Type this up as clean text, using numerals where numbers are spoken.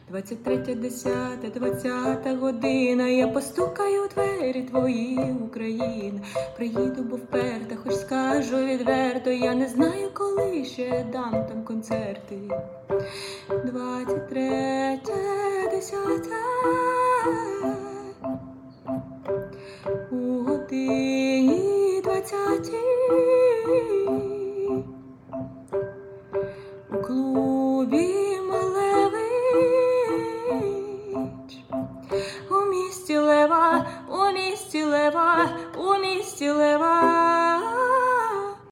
23:10, 20 година. Я постукаю у двері твої, Україна. Приїду, бо вперта, хоч скажу відверто, я не знаю, коли ще дам там концерти. 23:10